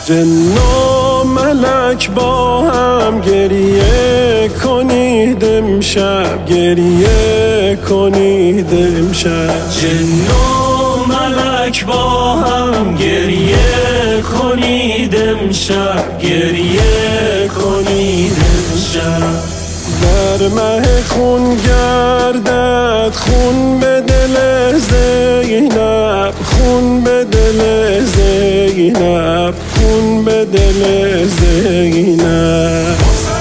جن و ملک با هم گریه کنید امشب، گریه کنید امشب. جن و ملک با هم گریه کنید امشب، گریه کنید امشب. در مه خون گردد خون به دل زینب، خون به دل زینب، خون به دل زینب.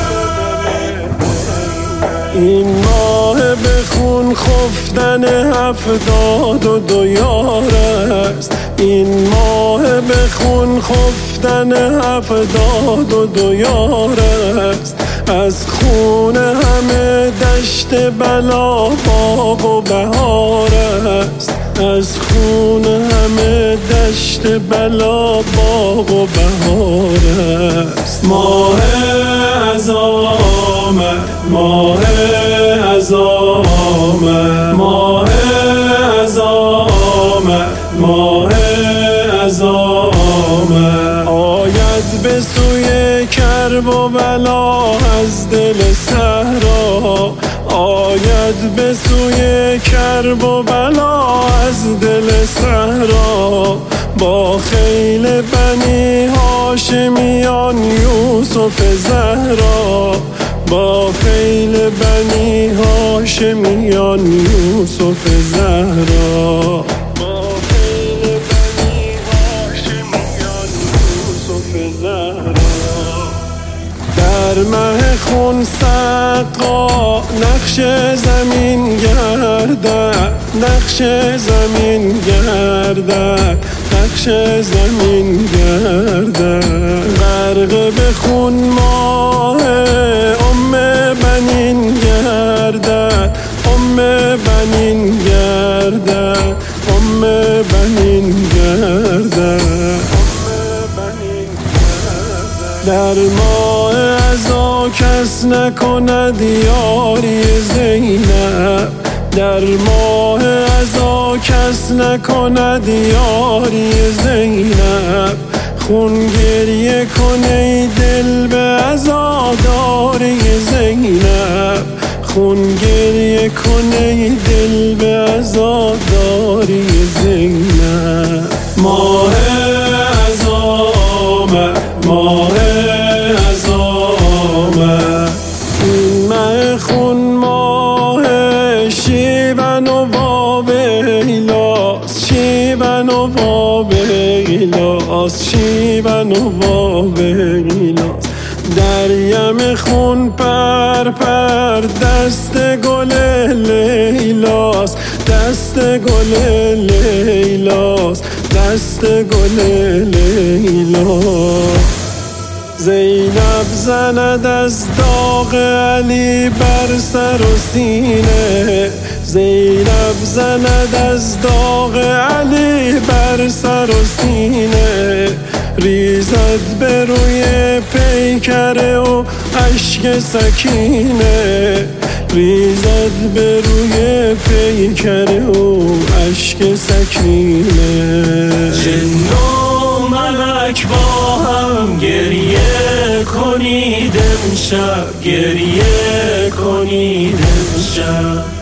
این ماه به خون خفتن 72 یار است، این ماه به خون خفتن 72 یار است. از خون همه دشت بلا باغ و بهار است، از خون همه دشت بلا باغ و بهار است. ماه عزا آمد، ماه عزا آمد، ماه عزا آمد، ماه عزا آمد. آید به سوی کرب و بلا از دل صحرا، آید به سوی کرب و بلا از دل صحرا. با خیل بنی هاشمیان یوسف زهرا، با خیل بنی هاشمیان یوسف زهرا. در مه خون سقا نقش زمین گردد، نقش زمین گردد، نقش زمین گردد. غرق به خون ماه بنین گردد، بنین گردد، بنین گردد. در ماه عزا کس نکند یاری زینب، در ماه عزا کس نکند یاری زینب. خون گریه کنی دل به عزاداری زینب، خون گریه کنی دل به عزاداری زینب. ماه عزا آمد، ماه عزا آمد. این مه خون ماه شیون و واویلاس، شیون و واویلاس، شیون و واویلاس. در یم خون پر دست گل لیلاس، دست گل لیلاس، دست گل لیلاس. زینب زند از داغ علی بر سر و سینه، زینب زند از داغ علی بر سر و سینه. ریزد به روی پیکره و اشک سکینه، ریزد به روی پیکره و اشک سکینه. جن و ملک با هم گریه کنید امشب، گریه کنید امشب.